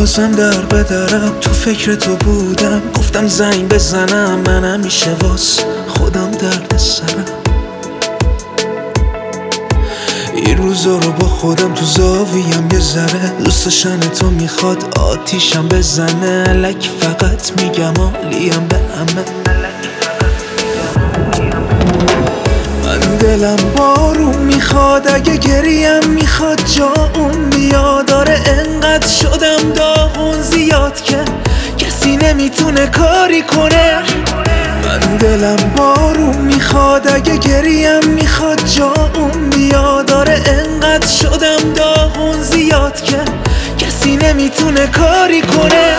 بازم در بدرم، تو فکر تو بودم، گفتم زنگ بزنم، من همیشه واس خودم درد سرم. این روزا رو با خودم تو زاویم یه ذره، دوستشن تو میخواد آتیشم بزنه، الک فقط میگم عالیم به همه. من دلم بارون میخواد، اگه گریم میخواد جا اون بیاد، داره انقدر شدم داغون زیاد که کسی نمیتونه کاری کنه. من دلم بارون میخواد، اگه گریم میخواد جا اون بیاد، داره انقدر شدم داغون زیاد که کسی نمیتونه کاری کنه.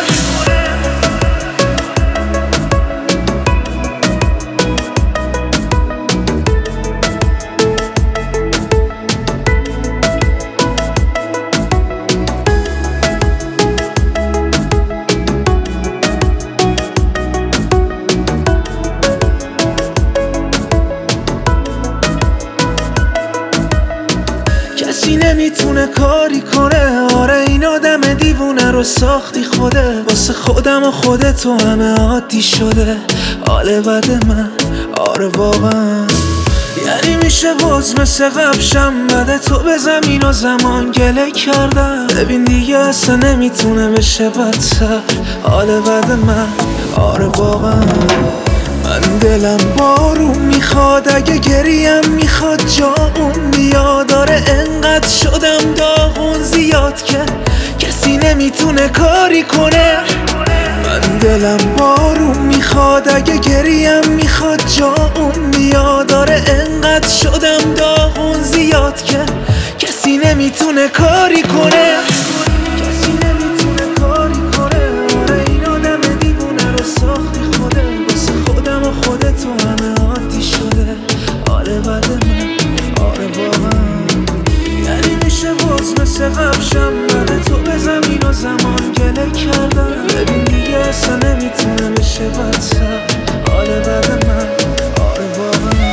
کسی نمیتونه کاری کنه، آره این آدم دیوونه رو ساختی خوده، واسه خودم و خودتو همه عادی شده حال بد من، آره واقعا. یعنی میشه باز مثل قبشم بعد تو به زمین و زمان گله کردم، ببین دیگه اصلا نمیتونه بشه بدتر حال بد من، آره واقعا. من دلم بارون میخواد، اگه گریم میخواد جا اون بیاد، داره انقدر شدم داغون زیاد که کسی نمیتونه کاری کنه. من دلم بارون میخواد، اگه گریم میخواد جا اون بیاد، داره انقدر شدم داغون زیاد که کسی نمیتونه کاری کنه. کسی نمیتونه کاری کنه، آره این آدم دیوونه رو ساختی خوده، واسه خودم و خودتو همه عادی شده حال بد من، آره واقعا. یعنی میشه باز مثل قبشم بعد تو به زمین و زمان گله کردم، ببین دیگه اصلا نمیتونه بشه بدتر حال بد من، آره واقعا.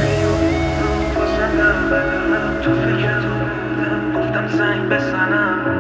تو فکر تو بودم، گفتم زنگ بزنم،